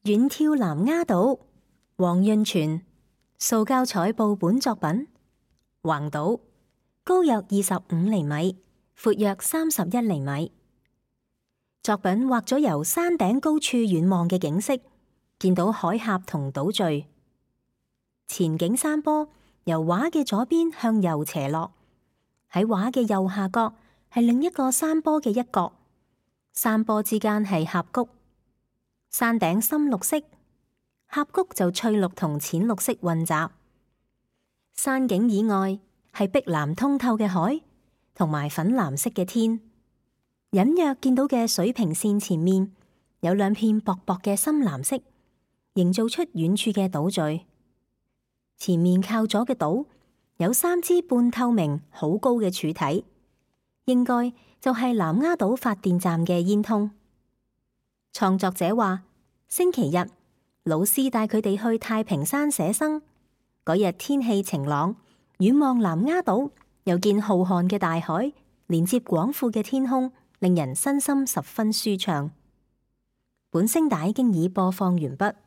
遠眺南丫島，黃潤泉，塑膠彩布本作品，橫島，高約25厘米，闊約31厘米。作品畫咗由山頂高處遠望嘅景色，見到海峽同島嶼。前景山坡由畫嘅左邊向右斜落，喺畫嘅右下角係另一個山坡嘅一角，山坡之間係峽谷。山頂深綠色，峽谷就翠綠同淺綠色混雜。山景以外係碧藍通透嘅海，同埋粉藍色嘅天。隱約見到嘅水平線前面有兩片薄薄嘅深藍色，營造出遠處嘅島嶼。前面靠左嘅島有3支半透明好高嘅柱體，應該就係南丫島發電站嘅煙通。創作者話，星期日老師帶佢哋去太平山寫生，嗰日天氣晴朗，遠望南丫島，又見浩瀚嘅大海，連接廣闊嘅天空，令人身心十分舒暢。本聲帶經已播放完畢。